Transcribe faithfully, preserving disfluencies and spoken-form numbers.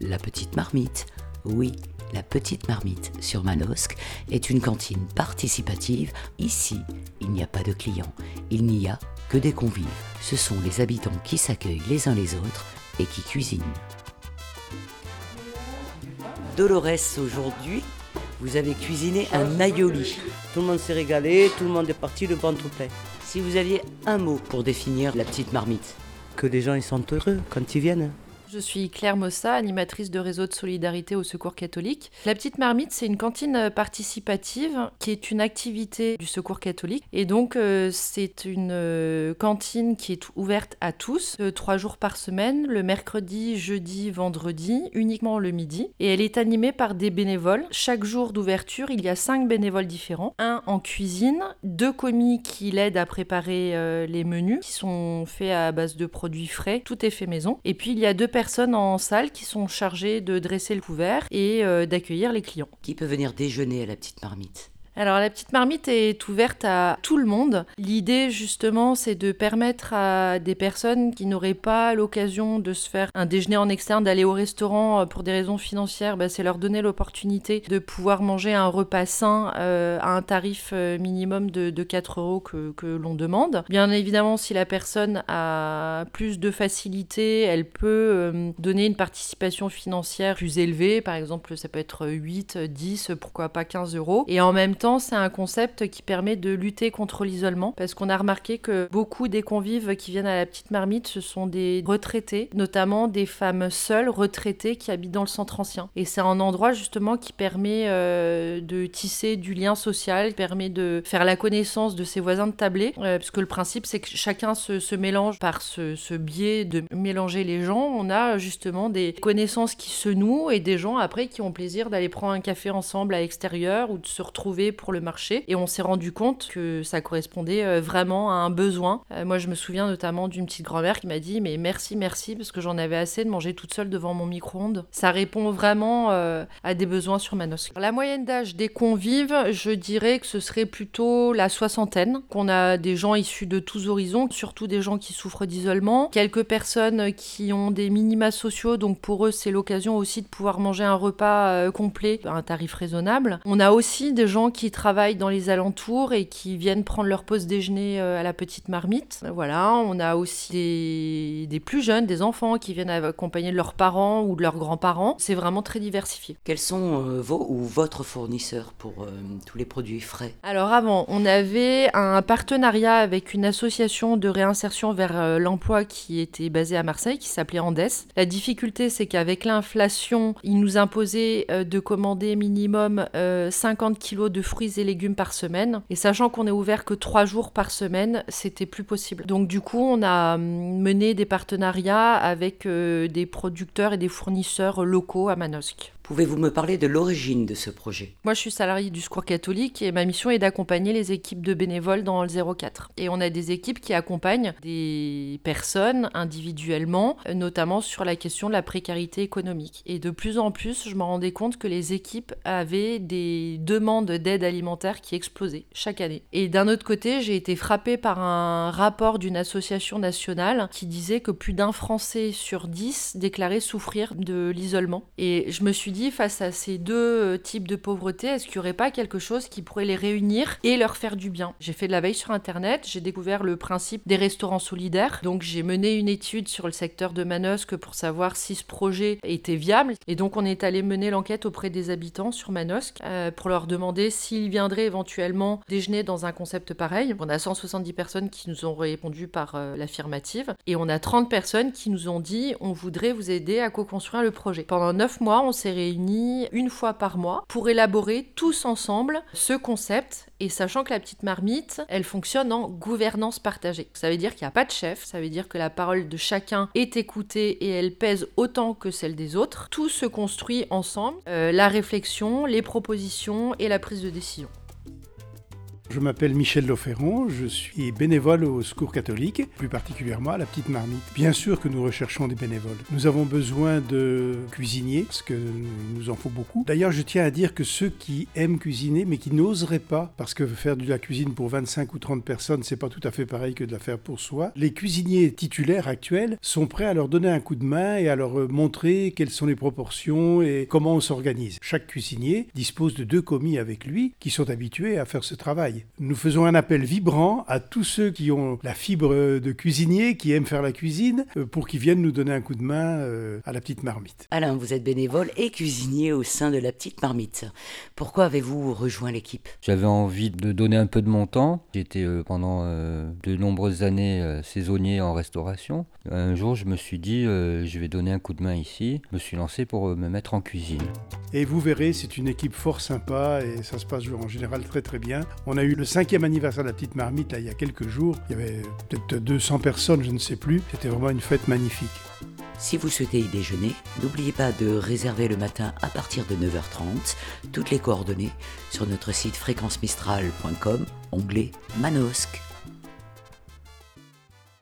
La Petite Marmite, oui, La Petite Marmite sur Manosque est une cantine participative. Ici, il n'y a pas de clients, il n'y a que des convives. Ce sont les habitants qui s'accueillent les uns les autres et qui cuisinent. Dolores, aujourd'hui, vous avez cuisiné un aioli. Tout le monde s'est régalé, tout le monde est parti le ventre plein. Si vous aviez un mot pour définir La Petite Marmite. Que les gens ils sont heureux quand ils viennent. Je suis Claire Mossa, animatrice de réseau de solidarité au Secours catholique. La Petite Marmite, c'est une cantine participative qui est une activité du Secours catholique. Et donc, euh, c'est une euh, cantine qui est ouverte à tous, euh, trois jours par semaine, le mercredi, jeudi, vendredi, uniquement le midi. Et elle est animée par des bénévoles. Chaque jour d'ouverture, il y a cinq bénévoles différents. Un en cuisine, deux commis qui l'aident à préparer euh, les menus, qui sont faits à base de produits frais. Tout est fait maison. Et puis, il y a deux personnes personnes en salle qui sont chargées de dresser le couvert et euh, d'accueillir les clients. Qui peut venir déjeuner à La Petite Marmite ? Alors, la Petite Marmite est ouverte à tout le monde. L'idée, justement, c'est de permettre à des personnes qui n'auraient pas l'occasion de se faire un déjeuner en externe, d'aller au restaurant pour des raisons financières, bah, c'est leur donner l'opportunité de pouvoir manger un repas sain euh, à un tarif minimum de, de quatre euros que, que l'on demande. Bien évidemment, si la personne a plus de facilité, elle peut euh, donner une participation financière plus élevée. Par exemple, ça peut être huit, dix, pourquoi pas quinze euros. Et en même temps, c'est un concept qui permet de lutter contre l'isolement parce qu'on a remarqué que beaucoup des convives qui viennent à La Petite Marmite, ce sont des retraités, notamment des femmes seules retraitées qui habitent dans le centre ancien. Et c'est un endroit justement qui permet euh, de tisser du lien social, qui permet de faire la connaissance de ses voisins de tablée, euh, parce que le principe c'est que chacun se, se mélange par ce, ce biais de mélanger les gens. On a justement des connaissances qui se nouent et des gens après qui ont plaisir d'aller prendre un café ensemble à l'extérieur ou de se retrouver pour le marché, et on s'est rendu compte que ça correspondait vraiment à un besoin. Euh, moi je me souviens notamment d'une petite grand-mère qui m'a dit mais merci merci parce que j'en avais assez de manger toute seule devant mon micro-ondes. Ça répond vraiment euh, à des besoins sur Manosque. La moyenne d'âge des convives, je dirais que ce serait plutôt la soixantaine, qu'on a des gens issus de tous horizons, surtout des gens qui souffrent d'isolement, quelques personnes qui ont des minima sociaux, donc pour eux c'est l'occasion aussi de pouvoir manger un repas euh, complet à un tarif raisonnable. On a aussi des gens qui qui travaillent dans les alentours et qui viennent prendre leur pause déjeuner à La Petite Marmite. Voilà, on a aussi des, des plus jeunes, des enfants qui viennent accompagner de leurs parents ou de leurs grands-parents. C'est vraiment très diversifié. Quels sont euh, vos ou votre fournisseur pour euh, tous les produits frais ? Alors avant, on avait un partenariat avec une association de réinsertion vers euh, l'emploi qui était basée à Marseille, qui s'appelait Andes. La difficulté, c'est qu'avec l'inflation, ils nous imposaient euh, de commander minimum euh, cinquante kilos de fruits et légumes par semaine. Et sachant qu'on est ouvert que trois jours par semaine, c'était plus possible. Donc du coup, on a mené des partenariats avec euh, des producteurs et des fournisseurs locaux à Manosque. Pouvez-vous me parler de l'origine de ce projet ? Moi, je suis salariée du Secours catholique et ma mission est d'accompagner les équipes de bénévoles dans le zéro quatre. Et on a des équipes qui accompagnent des personnes individuellement, notamment sur la question de la précarité économique. Et de plus en plus, je me rendais compte que les équipes avaient des demandes d'aide alimentaire qui explosaient chaque année. Et d'un autre côté, j'ai été frappée par un rapport d'une association nationale qui disait que plus d'un Français sur dix déclarait souffrir de l'isolement. Et je me suis dit, face à ces deux types de pauvreté, est-ce qu'il n'y aurait pas quelque chose qui pourrait les réunir et leur faire du bien ? J'ai fait de la veille sur Internet, j'ai découvert le principe des restaurants solidaires. Donc j'ai mené une étude sur le secteur de Manosque pour savoir si ce projet était viable. Et donc on est allé mener l'enquête auprès des habitants sur Manosque euh, pour leur demander s'ils viendraient éventuellement déjeuner dans un concept pareil. On a cent soixante-dix personnes qui nous ont répondu par euh, l'affirmative. Et on a trente personnes qui nous ont dit on voudrait vous aider à co-construire le projet. Pendant neuf mois, on s'est réunis une fois par mois pour élaborer tous ensemble ce concept, et sachant que La Petite Marmite, elle fonctionne en gouvernance partagée. Ça veut dire qu'il n'y a pas de chef, ça veut dire que la parole de chacun est écoutée et elle pèse autant que celle des autres. Tout se construit ensemble, euh, la réflexion, les propositions et la prise de décision. Je m'appelle Michel Lauferron, je suis bénévole au Secours catholique, plus particulièrement à la Petite Marmite. Bien sûr que nous recherchons des bénévoles. Nous avons besoin de cuisiniers, parce qu'il nous en faut beaucoup. D'ailleurs, je tiens à dire que ceux qui aiment cuisiner, mais qui n'oseraient pas, parce que faire de la cuisine pour vingt-cinq ou trente personnes, c'est pas tout à fait pareil que de la faire pour soi, les cuisiniers titulaires actuels sont prêts à leur donner un coup de main et à leur montrer quelles sont les proportions et comment on s'organise. Chaque cuisinier dispose de deux commis avec lui qui sont habitués à faire ce travail. Nous faisons un appel vibrant à tous ceux qui ont la fibre de cuisinier, qui aiment faire la cuisine, pour qu'ils viennent nous donner un coup de main à la Petite Marmite. Alain, vous êtes bénévole et cuisinier au sein de la Petite Marmite. Pourquoi avez-vous rejoint l'équipe ? J'avais envie de donner un peu de mon temps. J'étais euh, pendant euh, de nombreuses années euh, saisonnier en restauration. Un jour, je me suis dit, euh, je vais donner un coup de main ici. Je me suis lancé pour euh, me mettre en cuisine. Et vous verrez, c'est une équipe fort sympa et ça se passe en général très très bien. On a eu le cinquième anniversaire de la Petite Marmite là, il y a quelques jours. Il y avait peut-être deux cents personnes, je ne sais plus. C'était vraiment une fête magnifique. Si vous souhaitez y déjeuner, n'oubliez pas de réserver le matin à partir de neuf heures trente. Toutes les coordonnées sur notre site fréquence mistral point com, onglet Manosque.